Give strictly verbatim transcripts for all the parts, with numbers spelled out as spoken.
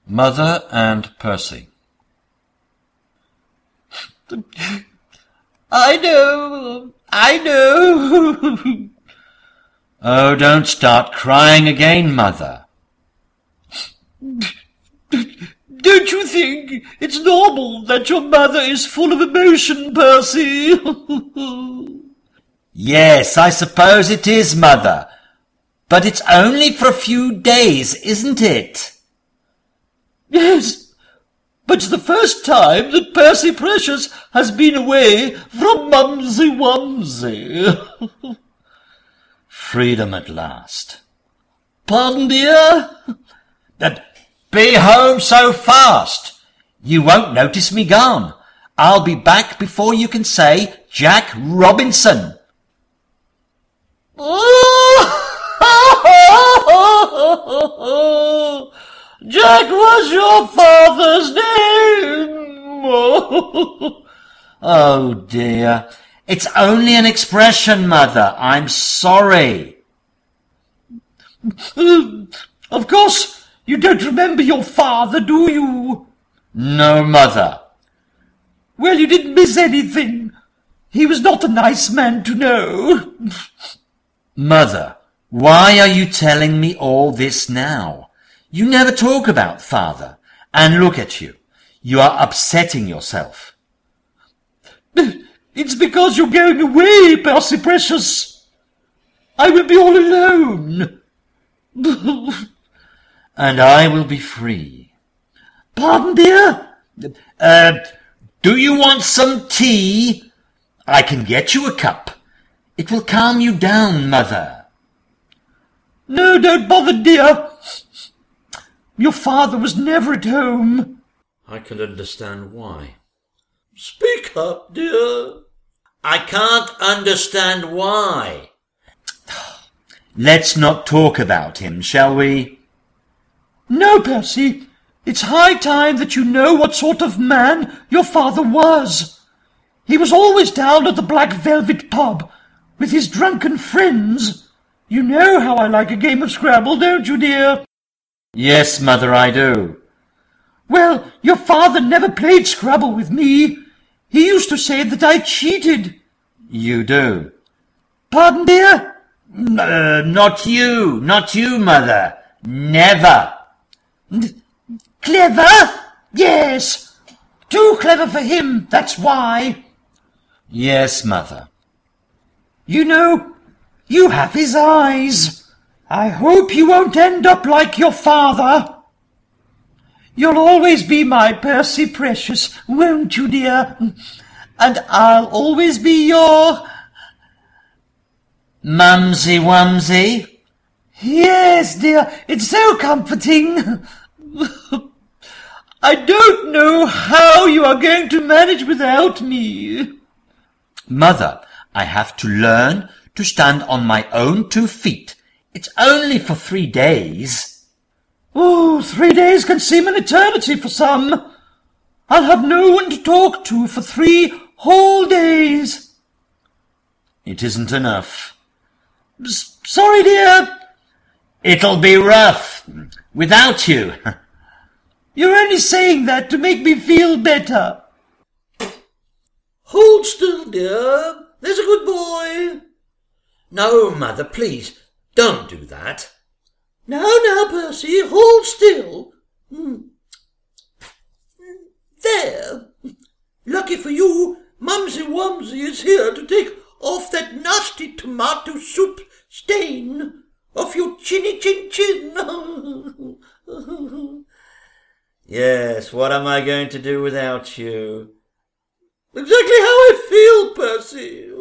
Mother and Percy. I know, I know. Oh, don't start crying again, Mother. Don't you think it's normal that your mother is full of emotion, Percy? Yes, I suppose it is, Mother. But it's only for a few days, isn't it? Yes, but it's the first time that Percy Precious has been away from Mumsy Wumsy. Freedom at last. Pardon, dear? But be home so fast. You won't notice me gone. I'll be back before you can say Jack Robinson. Jack was your father's name. Oh dear. It's only an expression, Mother. I'm sorry. Of course, you don't remember your father, do you? No, Mother. Well, you didn't miss anything. He was not a nice man to know. Mother, why are you telling me all this now? You never talk about father. And look at you. You are upsetting yourself. It's because you're going away, Percy Precious. I will be all alone. And I will be free. Pardon, dear? Uh, do you want some tea? I can get you a cup. It will calm you down, Mother. No, don't bother, dear. Your father was never at home. I can understand why. Speak up, dear. I can't understand why. Let's not talk about him, shall we? No, Percy. It's high time that you know what sort of man your father was. He was always down at the Black Velvet pub with his drunken friends. You know how I like a game of Scrabble, don't you, dear? Yes, Mother, I do. Well, your father never played Scrabble with me. He used to say that I cheated. You do? Pardon, dear? Uh, not you, not you, Mother. Never. Clever? Yes. Too clever for him, that's why. Yes, Mother. You know, you have his eyes. I hope you won't end up like your father. You'll always be my Percy Precious, won't you, dear? And I'll always be your... Mumsy Wumsy? Yes, dear, it's so comforting. I don't know how you are going to manage without me. Mother, I have to learn to stand on my own two feet. It's only for three days. Oh, three days can seem an eternity for some. I'll have no one to talk to for three whole days. It isn't enough. S- sorry, dear. It'll be rough without you. You're only saying that to make me feel better. Hold still, dear. There's a good boy. No, Mother, please, don't do that. Now, now, Percy, hold still. There. Lucky for you, Mumsy Wumsy is here to take off that nasty tomato soup stain off your chinny chin chin. Yes, what am I going to do without you? Exactly how I feel, Percy.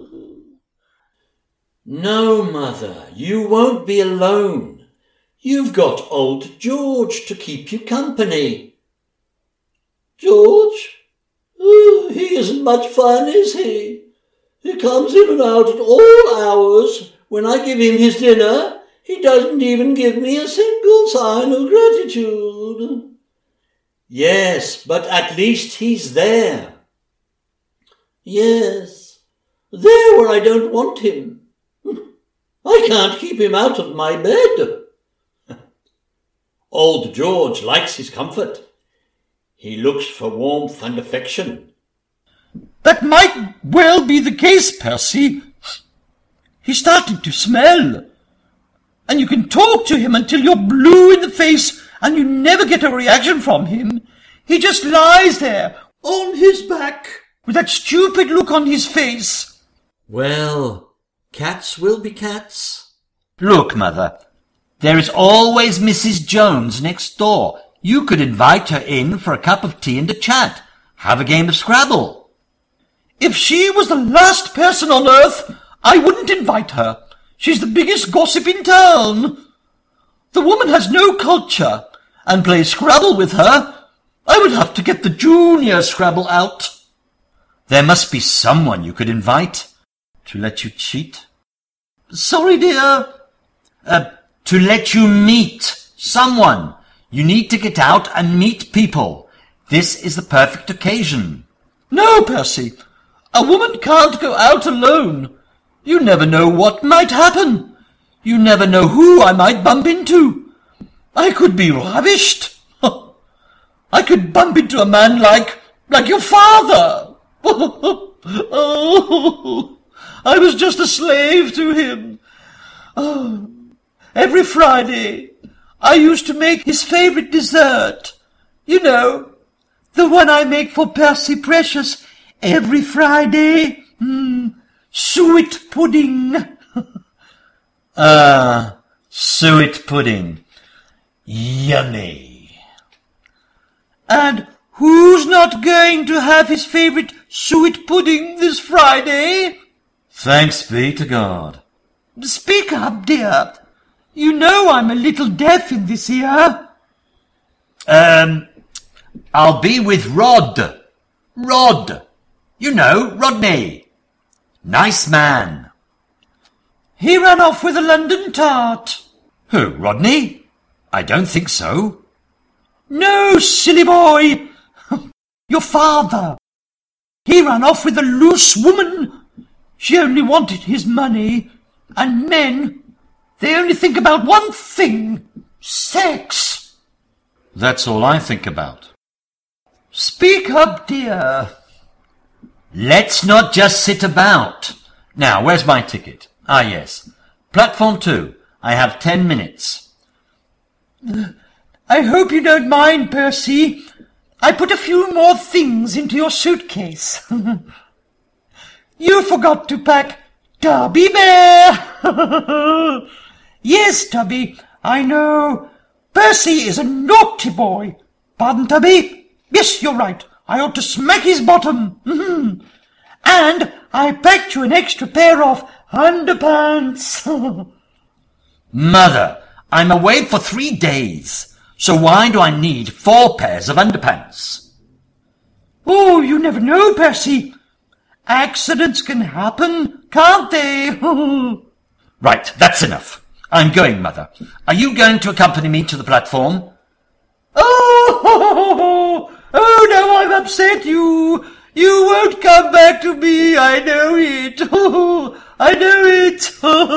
No, Mother, you won't be alone. You've got old George to keep you company. George? Oh, he isn't much fun, is he? He comes in and out at all hours. When I give him his dinner, he doesn't even give me a single sign of gratitude. Yes, but at least he's there. Yes, there where I don't want him. I can't keep him out of my bed. Old George likes his comfort. He looks for warmth and affection. That might well be the case, Percy. He's starting to smell. And you can talk to him until you're blue in the face and you never get a reaction from him. He just lies there, on his back, with that stupid look on his face. Well, cats will be cats. Look, Mother, there is always Missus Jones next door. You could invite her in for a cup of tea and a chat. Have a game of Scrabble. If she was the last person on earth, I wouldn't invite her. She's the biggest gossip in town. The woman has no culture, and play Scrabble with her, I would have to get the junior Scrabble out. There must be someone you could invite to let you cheat. Sorry, dear. Uh, to let you meet someone. You need to get out and meet people. This is the perfect occasion. No, Percy. A woman can't go out alone. You never know what might happen. You never know who I might bump into. I could be ravished. I could bump into a man like, like your father. Oh, I was just a slave to him. Oh, every Friday, I used to make his favourite dessert. You know, the one I make for Percy Precious every Friday. Mm, suet pudding. Ah, uh, suet pudding. Yummy. And who's not going to have his favourite suet pudding this Friday? Thanks be to God. Speak up, dear. You know I'm a little deaf in this ear. Um, I'll be with Rod. Rod. You know, Rodney. Nice man. He ran off with a London tart. Who, Rodney? I don't think so. No, silly boy. Your father. He ran off with a loose woman. She only wanted his money. And men, they only think about one thing. Sex. That's all I think about. Speak up, dear. Let's not just sit about. Now, where's my ticket? Ah, yes. Platform two. I have ten minutes. I hope you don't mind, Percy. I put a few more things into your suitcase. You forgot to pack Tubby Bear. Yes, Tubby, I know. Percy is a naughty boy. Pardon, Tubby? Yes, you're right. I ought to smack his bottom. Mm-hmm. And I packed you an extra pair of underpants. Mother, I'm away for three days. So why do I need four pairs of underpants? Oh, you never know, Percy. Accidents can happen, can't they? Right, that's enough. I'm going, Mother. Are you going to accompany me to the platform? Oh, oh, oh no, I've upset you. You won't come back to me, I know it. I know it.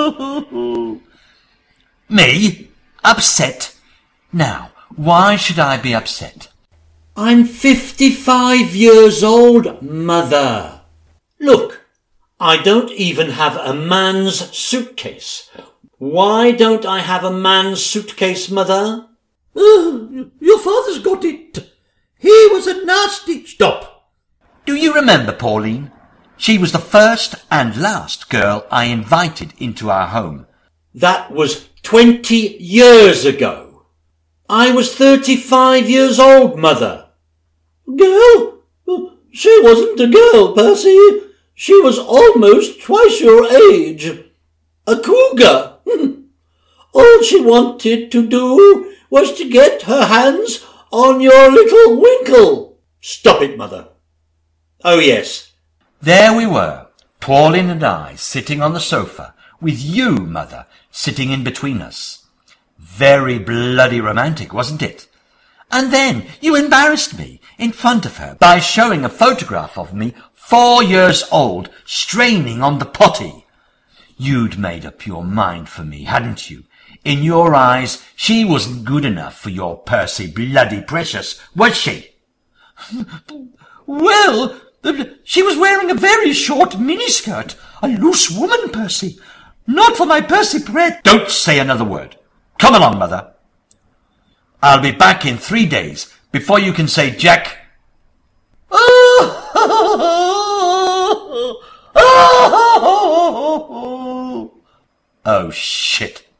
Me? Upset? Now, why should I be upset? I'm fifty-five years old, Mother. Look, I don't even have a man's suitcase. Why don't I have a man's suitcase, Mother? Uh, your father's got it. He was a nasty... Stop! Do you remember Pauline? She was the first and last girl I invited into our home. That was twenty years ago. I was thirty-five years old, Mother. Girl? She wasn't a girl, Percy. She was almost twice your age. A cougar. All she wanted to do was to get her hands on your little winkle. Stop it, Mother. Oh, yes. There we were, Pauline and I, sitting on the sofa, with you, Mother, sitting in between us. Very bloody romantic, wasn't it? And then you embarrassed me in front of her by showing a photograph of me, four years old, straining on the potty. You'd made up your mind for me, hadn't you? In your eyes, she wasn't good enough for your Percy bloody Precious, was she? Well, she was wearing a very short miniskirt. A loose woman, Percy. Not for my Percy Pret. Don't say another word. Come along, Mother. I'll be back in three days before you can say Jack. Oh, shit.